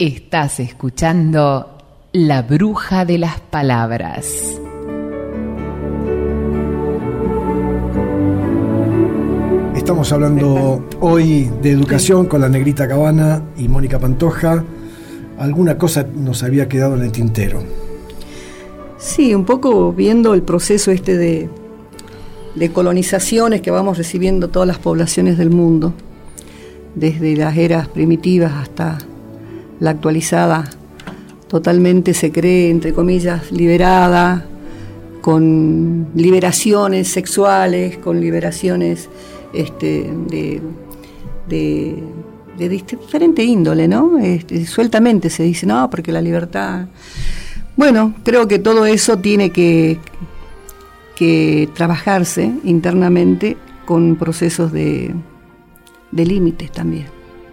Estás escuchando La Bruja de las Palabras. Estamos hablando hoy de educación con la Negrita Cabana y Mónica Pantoja. Alguna cosa nos había quedado en el tintero. Sí, un poco viendo el proceso de colonizaciones que vamos recibiendo todas las poblaciones del mundo, desde las eras primitivas hasta la actualizada, totalmente se cree, entre comillas, liberada, con liberaciones sexuales, con liberaciones de diferente índole, ¿no? Sueltamente se dice, no, porque la libertad... Bueno, creo que todo eso tiene que trabajarse internamente con procesos de límites también.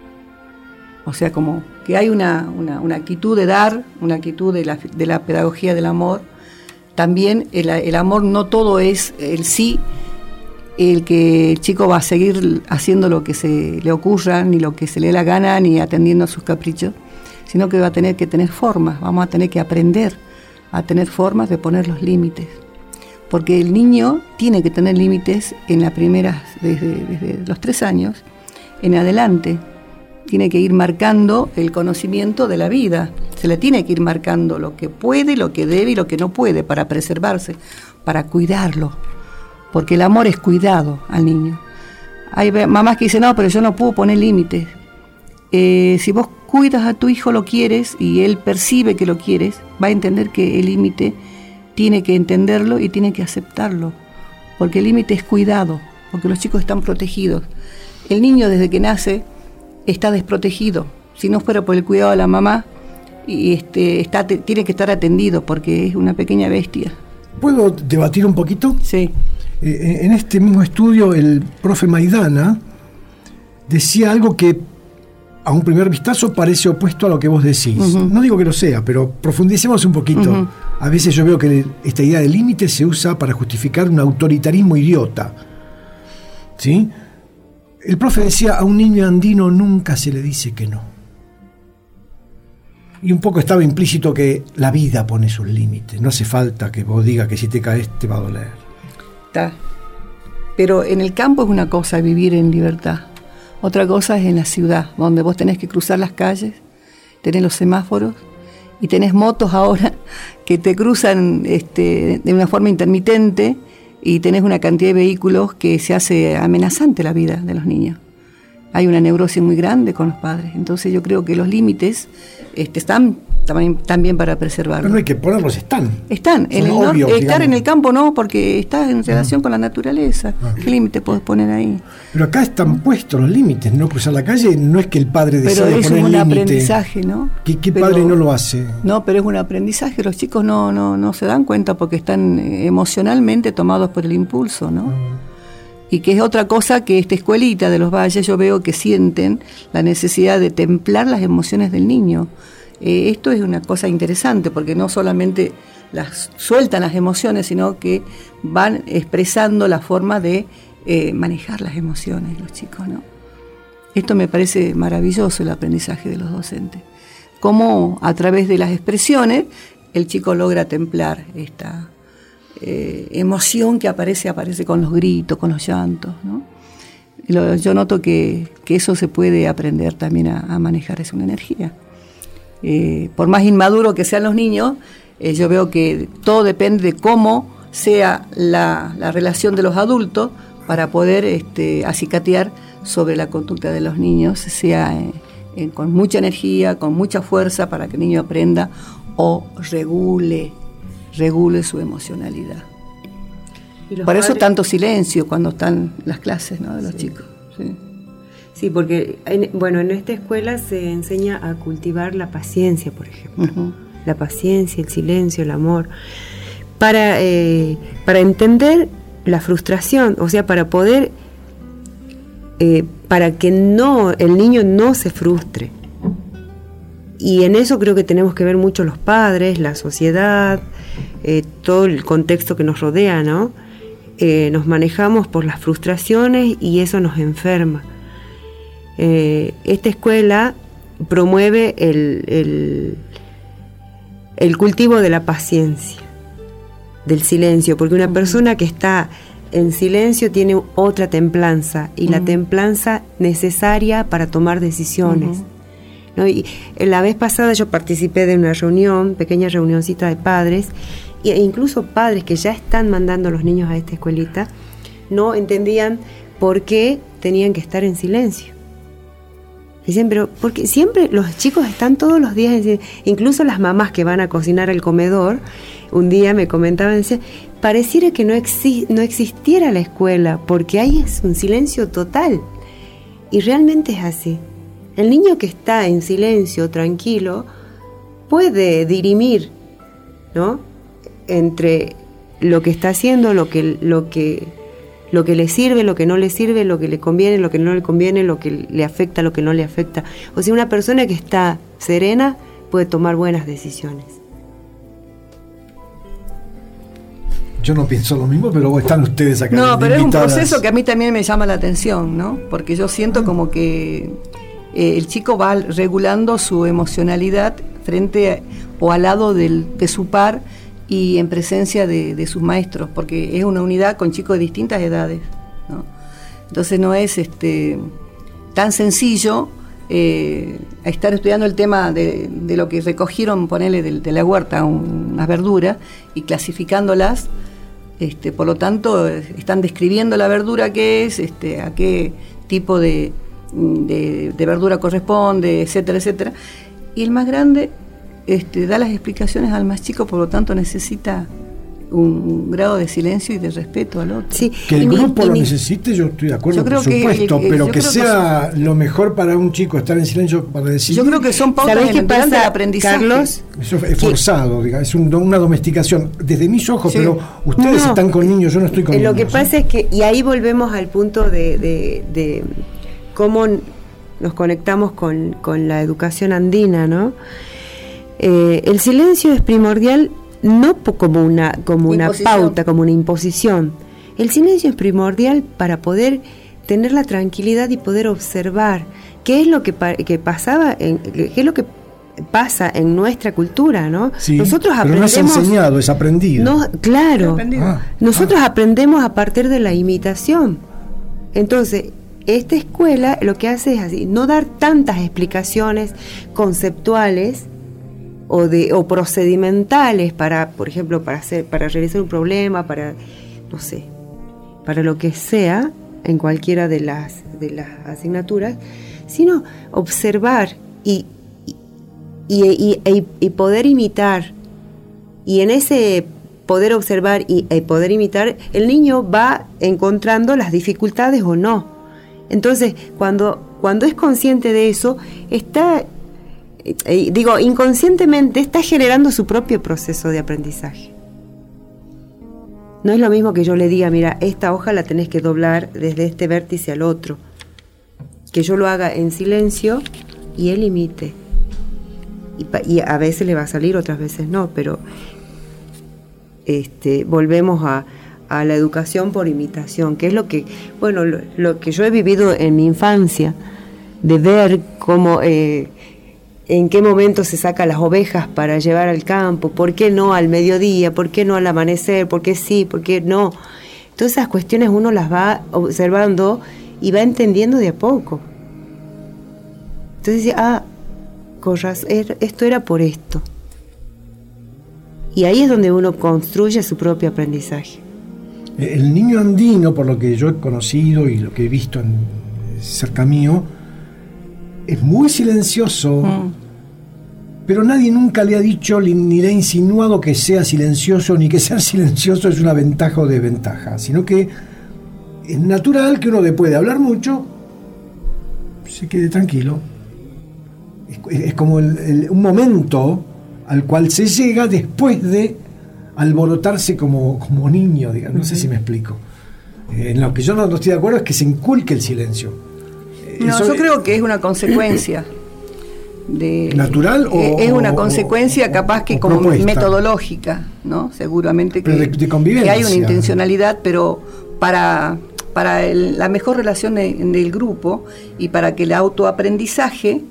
O sea, como que hay una actitud de dar, una actitud de la pedagogía del amor. También el amor no todo es el sí, el que el chico va a seguir haciendo lo que se le ocurra, ni lo que se le dé la gana, ni atendiendo a sus caprichos, sino que va a tener que tener formas, vamos a tener que aprender a tener formas de poner los límites. Porque el niño tiene que tener límites en las primeras, desde los 3 años en adelante. Tiene que ir marcando el conocimiento de la vida. Se le tiene que ir marcando lo que puede, lo que debe y lo que no puede para preservarse, para cuidarlo. Porque el amor es cuidado al niño. Hay mamás que dicen, no, pero yo no puedo poner límites. Si vos cuidas a tu hijo, lo quieres y él percibe que lo quieres, va a entender que el límite tiene que entenderlo y tiene que aceptarlo. Porque el límite es cuidado, porque los chicos están protegidos. El niño desde que nace está desprotegido. Si no fuera por el cuidado de la mamá, tiene que estar atendido porque es una pequeña bestia. ¿Puedo debatir un poquito? Sí. En este mismo estudio, el profe Maidana decía algo que a un primer vistazo parece opuesto a lo que vos decís. Uh-huh. No digo que lo sea, pero profundicemos un poquito. Uh-huh. A veces yo veo que esta idea de límite se usa para justificar un autoritarismo idiota. ¿Sí? El profe decía, a un niño andino nunca se le dice que no. Y un poco estaba implícito que la vida pone sus límites. No hace falta que vos digas que si te caes te va a doler. Está. Pero en el campo es una cosa vivir en libertad. Otra cosa es en la ciudad, donde vos tenés que cruzar las calles, tenés los semáforos y tenés motos ahora que te cruzan de una forma intermitente y tenés una cantidad de vehículos que se hace amenazante la vida de los niños. Hay una neurosis muy grande con los padres. Entonces yo creo que los límites están también para preservarlos. Pero no hay que ponerlos, están. Están. Estar en el campo no, porque estás en relación con la naturaleza. ¿Qué límite podés poner ahí? Pero acá están puestos los límites. No cruzar la calle no es que el padre decida poner límite. Pero es un aprendizaje, ¿no? ¿Qué padre no lo hace? No, pero es un aprendizaje. Los chicos no se dan cuenta porque están emocionalmente tomados por el impulso, ¿no? Y que es otra cosa que esta escuelita de los Valles, yo veo que sienten la necesidad de templar las emociones del niño. Esto es una cosa interesante porque no solamente sueltan las emociones, sino que van expresando la forma de manejar las emociones los chicos, ¿no? Esto me parece maravilloso, el aprendizaje de los docentes. Cómo a través de las expresiones el chico logra templar esta emoción que aparece con los gritos, con los llantos, ¿no? Yo noto que eso se puede aprender también a manejar, es una energía. Por más inmaduro que sean los niños, yo veo que todo depende de cómo sea la relación de los adultos para poder acicatear sobre la conducta de los niños, sea con mucha energía, con mucha fuerza, para que el niño aprenda o regule su emocionalidad. Por eso tanto silencio cuando están las clases, ¿no?, de los chicos. Sí, porque en esta escuela se enseña a cultivar la paciencia, por ejemplo. Uh-huh. La paciencia, el silencio, el amor. Para entender la frustración, o sea, para poder, para que el niño no se frustre. Y en eso creo que tenemos que ver mucho los padres, la sociedad, todo el contexto que nos rodea, ¿no? Nos manejamos por las frustraciones y eso nos enferma. Esta escuela promueve el cultivo de la paciencia, del silencio, porque una persona que está en silencio tiene otra templanza, y la templanza necesaria para tomar decisiones. ¿No? Y la vez pasada yo participé de una reunión, pequeña reunioncita de padres, e incluso padres que ya están mandando a los niños a esta escuelita, no entendían por qué tenían que estar en silencio. Dicen, pero porque siempre los chicos están todos los días en silencio. Incluso las mamás que van a cocinar al comedor, un día me comentaban, decían, pareciera que no existiera la escuela, porque ahí es un silencio total. Y realmente es así. El niño que está en silencio, tranquilo, puede dirimir, ¿no?, entre lo que está haciendo, lo que le sirve, lo que no le sirve, lo que le conviene, lo que no le conviene, lo que le afecta, lo que no le afecta. O sea, una persona que está serena puede tomar buenas decisiones. Yo no pienso lo mismo, pero están ustedes acá. No, pero invitadas. es un proceso que a mí también me llama la atención, ¿no? Porque yo siento como que el chico va regulando su emocionalidad frente o al lado de su par y en presencia de sus maestros, porque es una unidad con chicos de distintas edades, ¿no? Entonces no es tan sencillo estar estudiando el tema de lo que recogieron, ponerle de la huerta unas verduras y clasificándolas. Por lo tanto, están describiendo la verdura que es, a qué tipo de verdura corresponde, etcétera, etcétera. Y el más grande da las explicaciones al más chico, por lo tanto necesita un grado de silencio y de respeto al otro. Sí, que el grupo lo necesite, yo estoy de acuerdo, por supuesto, pero que sea lo mejor para un chico estar en silencio para decidir. Yo creo que son pautas en el aprendizaje. Carlos, eso es forzado, digamos, es una domesticación desde mis ojos, sí. Pero ustedes están con niños, yo no estoy con niños. Lo que pasa es que, y ahí volvemos al punto de cómo nos conectamos con la educación andina, ¿no? El silencio es primordial, no como una pauta, como una imposición. El silencio es primordial para poder tener la tranquilidad y poder observar qué es lo que pasa en nuestra cultura, ¿no? Sí, nosotros pero aprendemos, no es enseñado, es aprendido. No, claro. Nosotros aprendemos a partir de la imitación. Entonces, esta escuela lo que hace es así, no dar tantas explicaciones conceptuales o procedimentales para, por ejemplo, para realizar un problema, para lo que sea en cualquiera de las asignaturas, sino observar y poder imitar. Y en ese poder observar y poder imitar, el niño va encontrando las dificultades o no. Entonces, cuando es consciente de eso, inconscientemente está generando su propio proceso de aprendizaje. No es lo mismo que yo le diga, mira, esta hoja la tenés que doblar desde este vértice al otro. Que yo lo haga en silencio y él imite. Y a veces le va a salir, otras veces no, pero volvemos a la educación por imitación, que es lo que yo he vivido en mi infancia, de ver cómo en qué momento se saca las ovejas para llevar al campo, por qué no al mediodía, por qué no al amanecer, por qué sí, por qué no. Todas esas cuestiones uno las va observando y va entendiendo de a poco. Entonces dice, esto era por esto. Y ahí es donde uno construye su propio aprendizaje. El niño andino, por lo que yo he conocido y lo que he visto cerca mío, es muy silencioso, pero nadie nunca le ha dicho ni le ha insinuado que sea silencioso, ni que ser silencioso es una ventaja o desventaja, sino que es natural que uno después de hablar mucho se quede tranquilo. Es como un momento al cual se llega después de alborotarse como niño, digamos. No sé si me explico. En lo que yo no estoy de acuerdo es que se inculque el silencio. Yo creo que es una consecuencia natural es una consecuencia capaz que como propuesta, metodológica, ¿no? Seguramente que, de convivencia, que hay una intencionalidad, pero para la mejor relación del grupo y para que el autoaprendizaje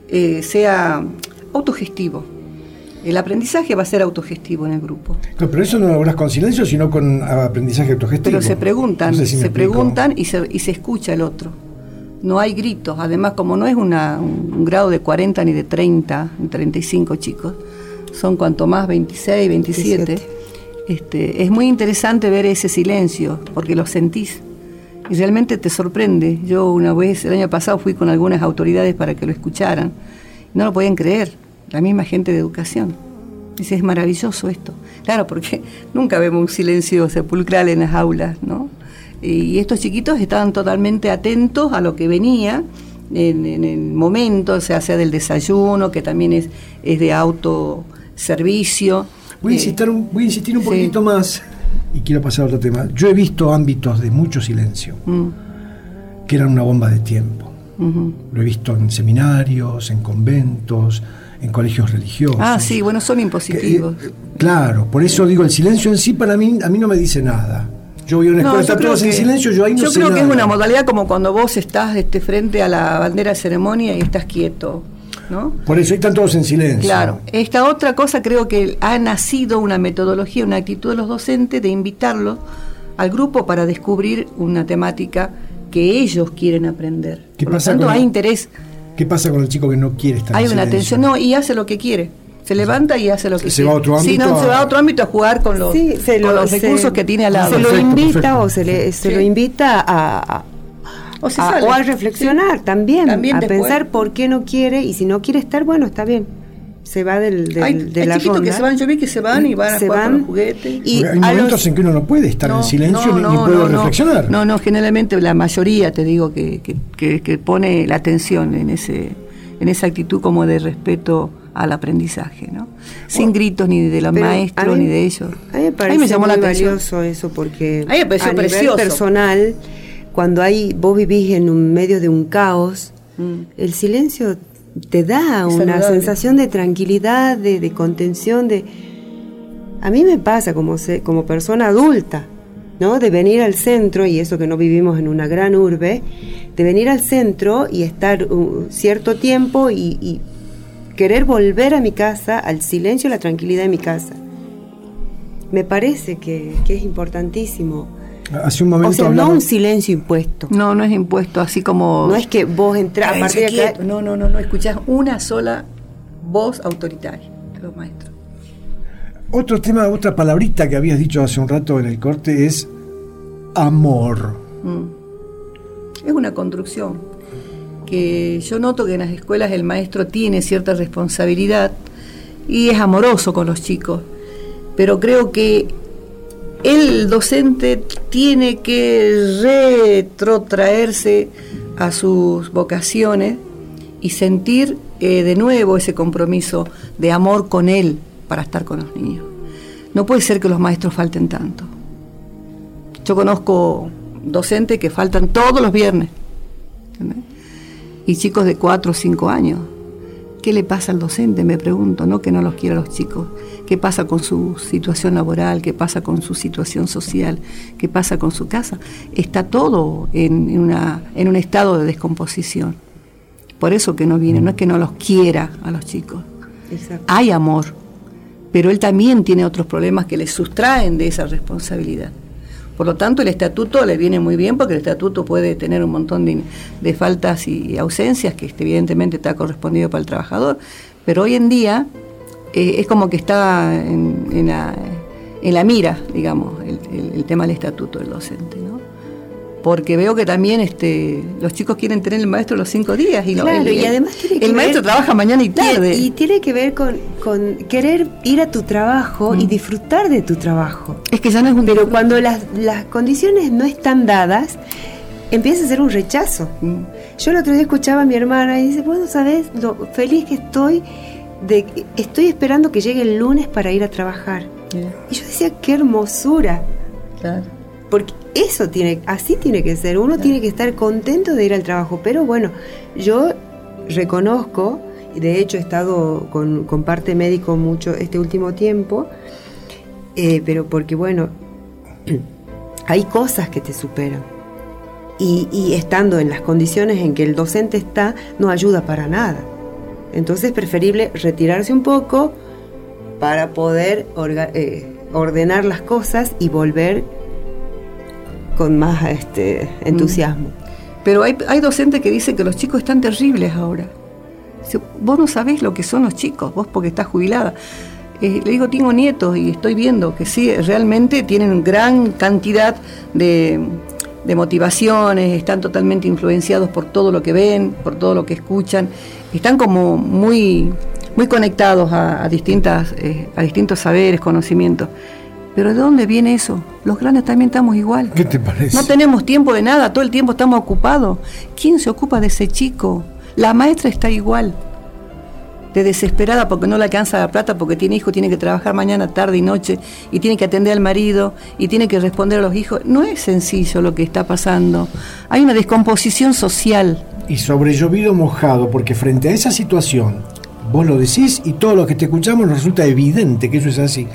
sea autogestivo. El aprendizaje va a ser autogestivo en el grupo. No, pero eso no lo hablas con silencio, sino con aprendizaje autogestivo. Pero se preguntan, no sé si me preguntan y se escucha el otro. No hay gritos. Además, como no es un grado de 40 ni de 30, ni 35 chicos, son cuanto más 26, 27. Es muy interesante ver ese silencio, porque lo sentís y realmente te sorprende. Yo una vez, el año pasado, fui con algunas autoridades para que lo escucharan. No lo podían creer, la misma gente de educación. Dice, es maravilloso esto. Claro, porque nunca vemos un silencio sepulcral en las aulas, ¿no? Y estos chiquitos estaban totalmente atentos a lo que venía en el momento, o sea del desayuno, que también es de autoservicio. Voy a insistir un poquito más, y quiero pasar a otro tema. Yo he visto ámbitos de mucho silencio, que eran una bomba de tiempo. Lo he visto en seminarios, en conventos, en colegios religiosos. Ah, sí, bueno, son impositivos. Claro, por eso digo, el silencio en sí a mí no me dice nada. Yo voy a una escuela, están todos en silencio, yo ahí no sé nada. Yo creo que es una modalidad como cuando vos estás frente a la bandera de ceremonia y estás quieto, ¿no? Por eso ahí están todos en silencio. Claro. Esta otra cosa, creo que ha nacido una metodología, una actitud de los docentes de invitarlos al grupo para descubrir una temática que ellos quieren aprender. Por lo tanto, hay interés. ¿Qué pasa con el chico que no quiere estar en silencio? Hay una atención, y hace lo que quiere. Se levanta y hace lo que quiere. Se va a otro ámbito. Sí, se va a otro ámbito a jugar con los recursos que tiene al lado. Se lo invita o se lo invita a reflexionar también a después pensar por qué no quiere, y si no quiere estar, bueno, está bien. Se va de hay la chiquitos ronda. Que se van, yo vi que se van y van a jugar con los juguetes. Y hay momentos en que uno no puede estar en silencio ni puede reflexionar. No, generalmente la mayoría, te digo, que pone la atención en esa actitud como de respeto al aprendizaje, ¿no? Sin gritos ni de los maestros ni de ellos. A mí me parece muy valioso eso, porque a nivel personal, cuando vos vivís en un medio de un caos, el silencio te da una sensación de tranquilidad, de contención. A mí me pasa como persona adulta, ¿no? De venir al centro, y eso que no vivimos en una gran urbe, de venir al centro y estar cierto tiempo y querer volver a mi casa, al silencio y la tranquilidad de mi casa. Me parece que es importantísimo. Hace un momento no un silencio impuesto. No es impuesto, así como... No es que vos entrás a partir de acá... No escuchás una sola voz autoritaria de los maestros. Otro tema, otra palabrita que habías dicho hace un rato en el corte es amor. Es una construcción que yo noto que en las escuelas el maestro tiene cierta responsabilidad y es amoroso con los chicos, pero creo que el docente tiene que retrotraerse a sus vocaciones y sentir de nuevo ese compromiso de amor con él para estar con los niños. No puede ser que los maestros falten tanto. Yo conozco docentes que faltan todos los viernes, ¿entendés? Y chicos de 4 o 5 años. ¿Qué le pasa al docente? Me pregunto, no que no los quiera a los chicos. ¿Qué pasa con su situación laboral? ¿Qué pasa con su situación social? ¿Qué pasa con su casa? Está todo en un estado de descomposición. Por eso que no viene, no es que no los quiera a los chicos. Exacto. Hay amor, pero él también tiene otros problemas que le sustraen de esa responsabilidad. Por lo tanto, el estatuto le viene muy bien, porque el estatuto puede tener un montón de faltas y ausencias que evidentemente está correspondido para el trabajador, pero hoy en día es como que está en la mira, digamos, el tema del estatuto del docente, ¿no? Porque veo que también los chicos quieren tener el maestro los 5 días y además tiene que el maestro trabaja mañana y tarde. Y tiene que ver con querer ir a tu trabajo y disfrutar de tu trabajo. Es que ya no es un Pero cuando las condiciones no están dadas, empieza a ser un rechazo. Yo el otro día escuchaba a mi hermana y dice, bueno, ¿sabes lo feliz que estoy? Estoy esperando que llegue el lunes para ir a trabajar. Y yo decía, qué hermosura. Claro. Porque así tiene que ser. Uno tiene que estar contento de ir al trabajo. Pero bueno, yo reconozco, y de hecho he estado con parte médico mucho este último tiempo, pero porque bueno, hay cosas que te superan. Y estando en las condiciones en que el docente está, no ayuda para nada. Entonces es preferible retirarse un poco para poder ordenar las cosas y volver con más entusiasmo. Pero hay docentes que dicen que los chicos están terribles ahora. Vos no sabés lo que son los chicos, vos porque estás jubilada. Le digo, tengo nietos y estoy viendo que sí, realmente tienen gran cantidad de motivaciones, están totalmente influenciados por todo lo que ven, por todo lo que escuchan, están como muy, muy conectados a distintos saberes, conocimientos. Pero ¿de dónde viene eso? Los grandes también estamos igual. ¿Qué te parece? No tenemos tiempo de nada, todo el tiempo estamos ocupados. ¿Quién se ocupa de ese chico? La maestra está igual, de desesperada porque no le alcanza la plata, porque tiene hijos, tiene que trabajar mañana, tarde y noche, y tiene que atender al marido, y tiene que responder a los hijos. No es sencillo lo que está pasando. Hay una descomposición social. Y sobre llovido mojado, porque frente a esa situación, vos lo decís y todo lo que te escuchamos nos resulta evidente que eso es así.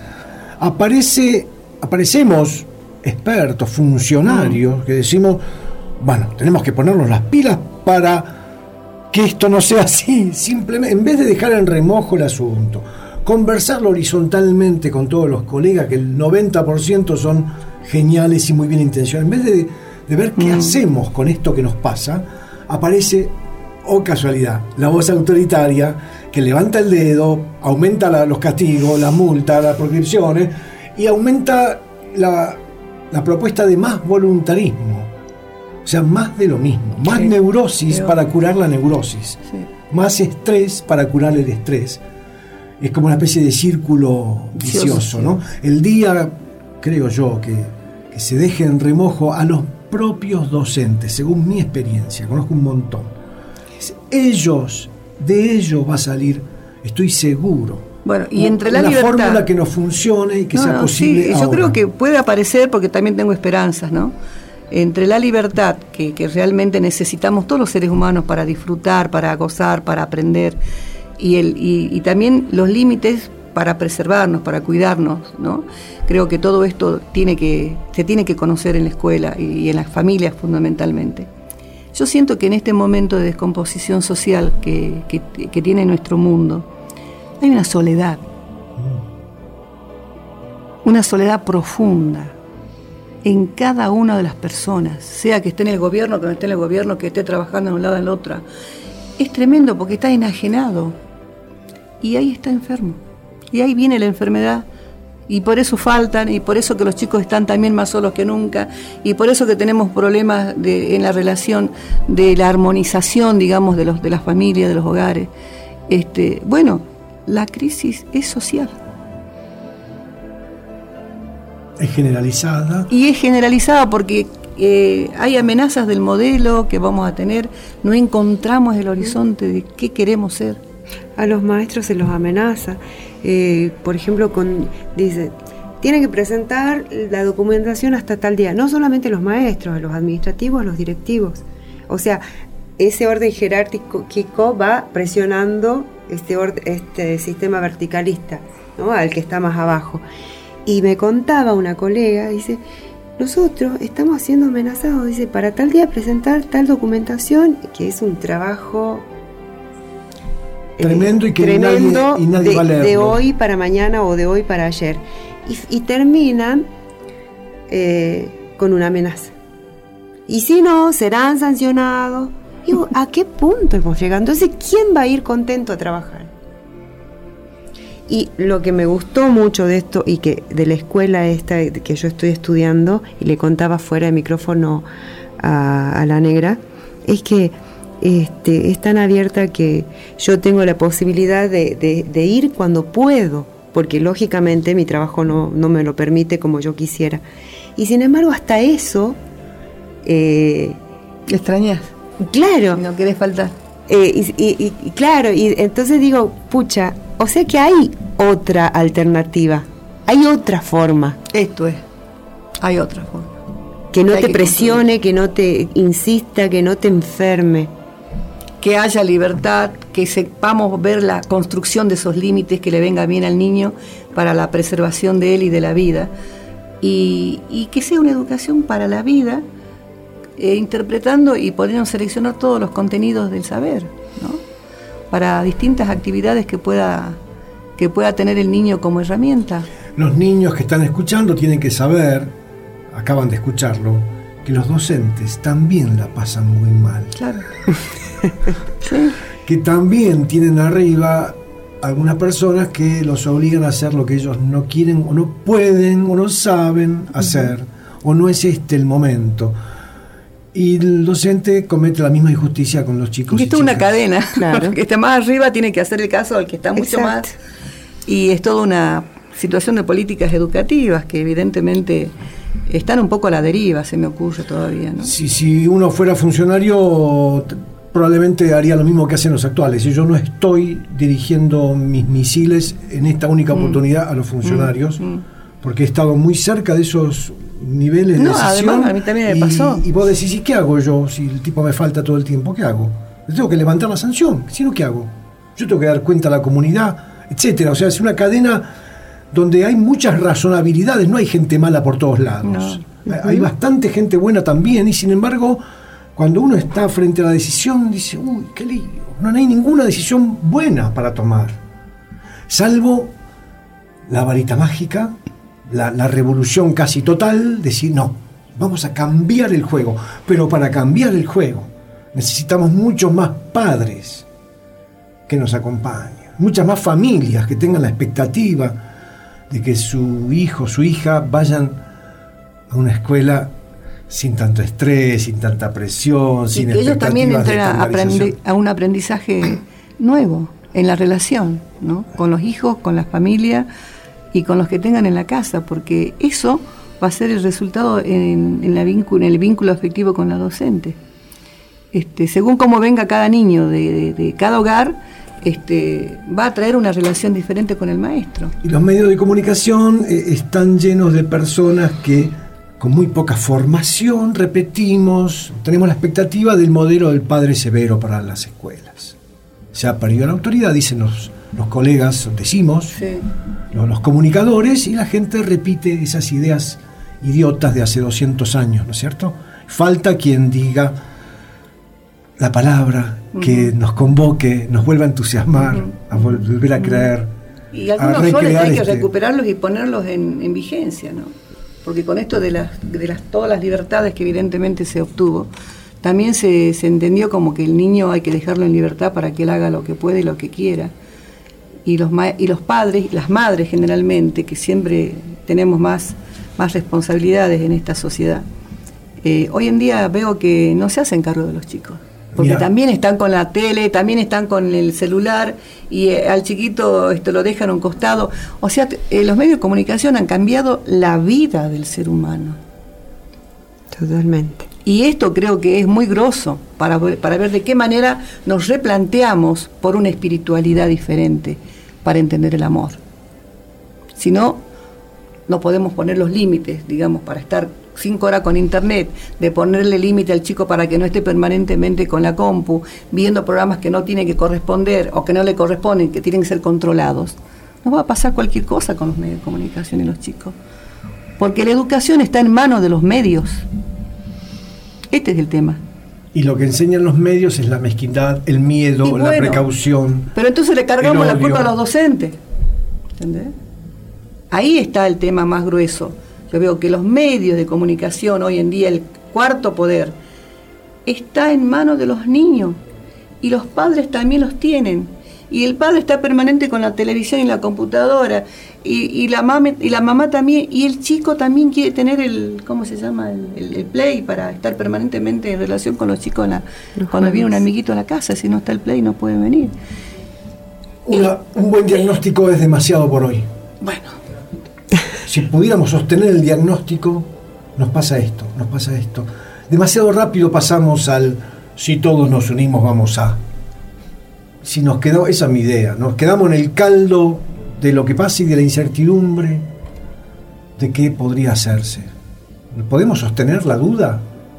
Aparecemos expertos, funcionarios, que decimos, bueno, tenemos que ponernos las pilas para que esto no sea así, simplemente, en vez de dejar en remojo el asunto, conversarlo horizontalmente con todos los colegas, que el 90% son geniales y muy bien intencionados, en vez de ver qué hacemos con esto que nos pasa, aparece, casualidad, la voz autoritaria que levanta el dedo, aumenta los castigos, las multas, las proscripciones, y aumenta la propuesta de más voluntarismo. O sea, más de lo mismo, más neurosis para curar la neurosis, más estrés para curar el estrés. Es como una especie de círculo vicioso, ¿no? El día, creo yo, que se deje en remojo a los propios docentes, según mi experiencia, conozco un montón. De ellos va a salir, estoy seguro. Bueno, y entre la libertad, fórmula que nos funcione y que sea posible. Sí, yo creo que puede aparecer, porque también tengo esperanzas, ¿no? Entre la libertad que realmente necesitamos todos los seres humanos para disfrutar, para gozar, para aprender, y también los límites para preservarnos, para cuidarnos, ¿no? Creo que todo esto se tiene que conocer en la escuela y en las familias fundamentalmente. Yo siento que en este momento de descomposición social que tiene nuestro mundo, hay una soledad profunda en cada una de las personas, sea que esté en el gobierno, que no esté en el gobierno, que esté trabajando de un lado en el otro. Es tremendo porque está enajenado y ahí está enfermo. Y ahí viene la enfermedad y por eso faltan, y por eso que los chicos están también más solos que nunca, y por eso que tenemos problemas en la relación de la armonización, digamos, de las familias, de los hogares. Bueno, la crisis es social. Es generalizada. Y es generalizada porque hay amenazas del modelo que vamos a tener, no encontramos el horizonte de qué queremos ser. A los maestros se los amenaza. Por ejemplo, dice, tienen que presentar la documentación hasta tal día. No solamente los maestros, los administrativos, los directivos. O sea, ese orden jerárquico va presionando este sistema verticalista, ¿no? Al que está más abajo. Y me contaba una colega, dice, nosotros estamos siendo amenazados, dice, para tal día presentar tal documentación, que es un trabajo tremendo y que tremendo nadie va a leerlo. De hoy para mañana o de hoy para ayer. Y terminan con una amenaza. Y si no, serán sancionados. Digo, ¿a qué punto hemos llegado? Entonces, ¿quién va a ir contento a trabajar? Y lo que me gustó mucho de esto, y que de la escuela esta que yo estoy estudiando, y le contaba fuera de micrófono a la negra, es que es tan abierta que yo tengo la posibilidad de ir cuando puedo, porque lógicamente mi trabajo no me lo permite como yo quisiera. Y sin embargo, hasta eso... ¿Extrañas? Claro. No querés faltar. Y claro, y entonces digo, pucha, o sea que hay otra alternativa, hay otra forma. Hay otra forma. Que no te presione, que no te insista, que no te enferme. Que haya libertad, que sepamos ver la construcción de esos límites, que le venga bien al niño para la preservación de él y de la vida. Y que sea una educación para la vida, interpretando y poniendo a seleccionar todos los contenidos del saber, ¿no? para distintas actividades que pueda tener el niño como herramienta. Los niños que están escuchando tienen que saber, acaban de escucharlo, que los docentes también la pasan muy mal. Claro. Sí. Que también tienen arriba algunas personas que los obligan a hacer lo que ellos no quieren o no pueden o no saben hacer, o no es este el momento. Y el docente comete la misma injusticia con los chicos. Y esto es una cadena. Claro. El que está más arriba tiene que hacer el caso al que está mucho Exacto. más. Y es toda una situación de políticas educativas que evidentemente están un poco a la deriva, se me ocurre todavía, ¿no? Si uno fuera funcionario, probablemente haría lo mismo que hacen los actuales. Y yo no estoy dirigiendo mis misiles en esta única oportunidad a los funcionarios, porque he estado muy cerca de esos niveles de decisión. Además, a mí también me pasó. Y vos decís, ¿y qué hago yo si el tipo me falta todo el tiempo? ¿Qué hago? Le tengo que levantar la sanción. Si no, ¿qué hago? Yo tengo que dar cuenta a la comunidad, etcétera. O sea, es una cadena donde hay muchas razonabilidades, no hay gente mala por todos lados. No. Hay bastante gente buena también, y sin embargo, cuando uno está frente a la decisión, dice, uy, qué lío, no hay ninguna decisión buena para tomar, salvo la varita mágica, la revolución casi total, decir, no, vamos a cambiar el juego. Pero para cambiar el juego necesitamos muchos más padres que nos acompañen, muchas más familias que tengan la expectativa de que su hijo, su hija vayan a una escuela sin tanto estrés, sin tanta presión, sin que ellos también entren estandarización. a un aprendizaje nuevo en la relación, ¿no? Con los hijos, con la familia y con los que tengan en la casa, porque eso va a ser el resultado en el vínculo afectivo con la docente. Según cómo venga cada niño de cada hogar, va a traer una relación diferente con el maestro. Y los medios de comunicación están llenos de personas que con muy poca formación tenemos la expectativa del modelo del padre severo para las escuelas. Se ha perdido la autoridad, dicen los colegas, decimos, sí, los comunicadores, y la gente repite esas ideas idiotas de hace 200 años, ¿no es cierto? Falta quien diga la palabra que nos convoque, nos vuelva a entusiasmar, a volver a creer. Y algunos roles recrear hay que recuperarlos y ponerlos en vigencia, ¿no? Porque con esto de todas las libertades que evidentemente se obtuvo, también se entendió como que el niño hay que dejarlo en libertad para que él haga lo que puede y lo que quiera. Y los padres, las madres generalmente, que siempre tenemos más responsabilidades en esta sociedad, hoy en día veo que no se hacen cargo de los chicos. Porque Mirá, también están con la tele, también están con el celular, y al chiquito lo dejan a un costado. O sea, los medios de comunicación han cambiado la vida del ser humano. Totalmente. Y esto creo que es muy grosso para ver de qué manera nos replanteamos por una espiritualidad diferente para entender el amor. Si no, no podemos poner los límites, digamos, para estar 5 horas con internet, de ponerle límite al chico para que no esté permanentemente con la compu, viendo programas que no tiene que corresponder o que no le corresponden, que tienen que ser controlados. Nos va a pasar cualquier cosa con los medios de comunicación y los chicos. Porque la educación está en manos de los medios. Este es el tema. y lo que enseñan los medios es la mezquindad, el miedo, bueno, la precaución. Pero entonces le cargamos la odio. culpa a los docentes. ¿Entendés? Ahí está el tema más grueso. Yo veo que los medios de comunicación hoy en día, el cuarto poder, está en manos de los niños. Y los padres también los tienen. Y el padre está permanente con la televisión y la computadora. Y la mamá también. Y el chico también quiere tener el, ¿cómo se llama? El play para estar permanentemente en relación con los chicos cuando viene un amiguito a la casa. Si no está el play no pueden venir. Un buen diagnóstico es demasiado por hoy. Bueno. Si pudiéramos sostener el diagnóstico, nos pasa esto. Demasiado rápido pasamos al si todos nos unimos vamos a. Si nos quedó, esa es mi idea, nos quedamos en el caldo de lo que pasa y de la incertidumbre de qué podría hacerse. ¿Podemos sostener la duda?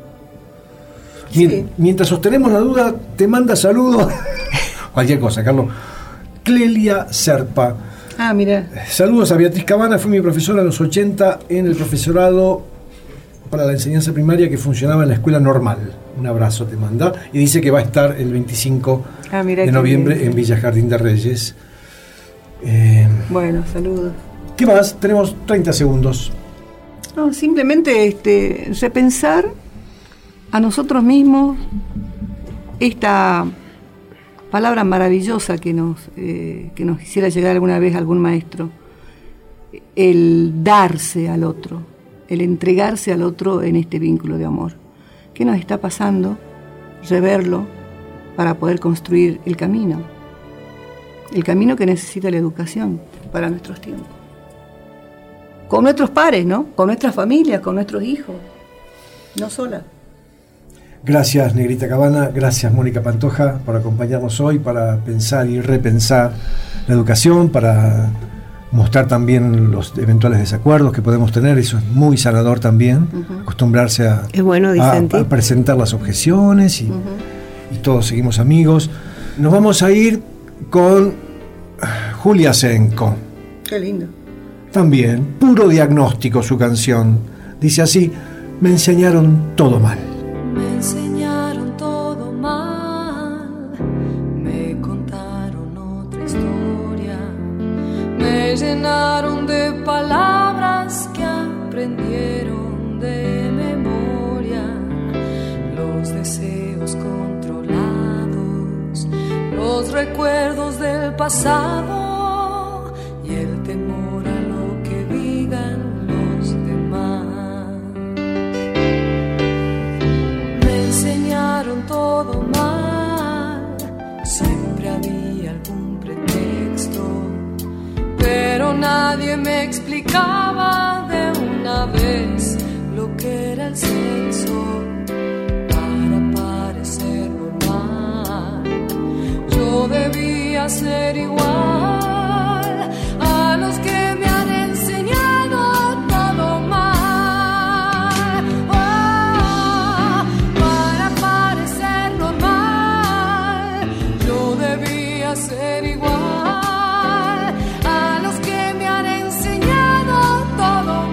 Sí. Mientras sostenemos la duda, te manda saludos. Cualquier cosa, Carlos. Clelia Serpa. Ah, mira. Saludos a Beatriz Cabana, fue mi profesora en los 80 en el profesorado para la enseñanza primaria que funcionaba en la escuela normal. Un abrazo te manda. Y dice que va a estar el 25 de noviembre en Villa Jardín de Reyes. Bueno, saludos. ¿Qué más? Tenemos 30 segundos. No, simplemente repensar a nosotros mismos esta palabra maravillosa que nos quisiera llegar alguna vez algún maestro, el darse al otro, el entregarse al otro en este vínculo de amor. ¿Qué nos está pasando? Reverlo para poder construir el camino que necesita la educación para nuestros tiempos. Con nuestros pares, ¿no? Con nuestras familias, con nuestros hijos, no sola. Gracias, Negrita Cabana, gracias, Mónica Pantoja, por acompañarnos hoy para pensar y repensar la educación, para mostrar también los eventuales desacuerdos que podemos tener. Eso es muy sanador también, acostumbrarse a presentar las objeciones y todos seguimos amigos. Nos vamos a ir con Julia Senko. Qué lindo. También, puro diagnóstico su canción. Dice así: me enseñaron todo mal. Me enseñaron todo mal, me contaron otra historia, me llenaron de palabras que aprendieron de memoria, los deseos controlados, los recuerdos del pasado y el temor a lo que digan los demás. Me enseñaron todo mal, siempre había algún pretexto, pero nadie me explicaba de una vez lo que era el sexo. Para parecer normal, yo debía ser igual a los que me han enseñado todo mal. Para parecer normal, yo debía ser igual a los que me han enseñado todo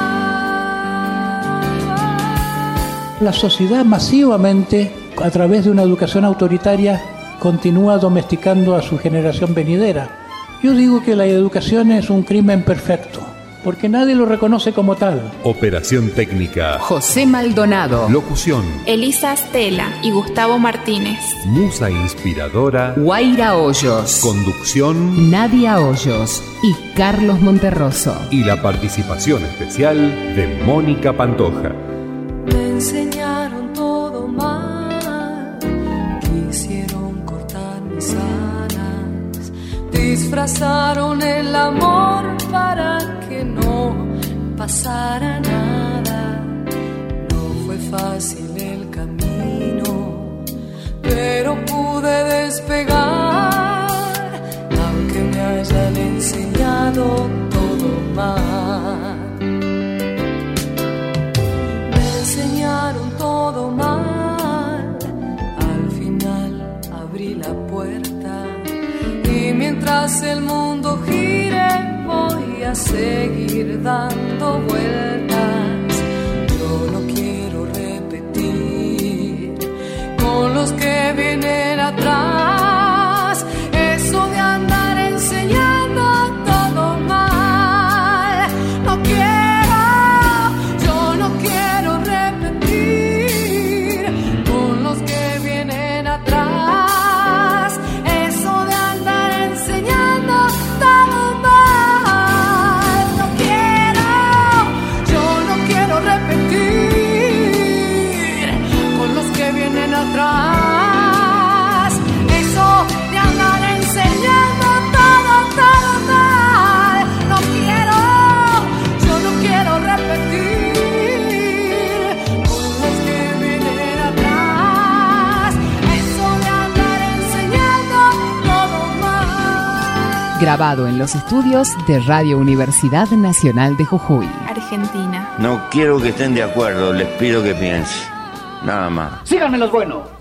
mal. La sociedad masivamente, a través de una educación autoritaria, continúa domesticando a su generación venidera. Yo digo que la educación es un crimen perfecto, porque nadie lo reconoce como tal. Operación técnica: José Maldonado. Locución: Elisa Stella y Gustavo Martínez. Musa inspiradora: Guaira Hoyos. Conducción: Nadia Hoyos y Carlos Monterroso. Y la participación especial de Mónica Pantoja. Me enseñaron todo mal, quisieron cortar mis alas, disfrazaron el amor para que no pasara nada. No fue fácil el camino, pero pude despegar, aunque me hayan enseñado todo mal. Me enseñaron todo mal, al final abrí la puerta y mientras el mundo gire voy a seguir dando vueltas. Yo no quiero repetir con los que vienen atrás eso de andar enseñando todo mal. No quiero, yo no quiero repetir con los que vienen atrás eso de andar enseñando todo mal. No quiero, yo no quiero repetir con los que vienen atrás eso de andar enseñando todo mal. No quiero, yo no quiero repetir con los que vienen atrás eso de andar enseñando todo mal. Grabado en los estudios de Radio Universidad Nacional de Jujuy. Argentina. No quiero que estén de acuerdo, les pido que piensen. Nada más. Síganme los buenos.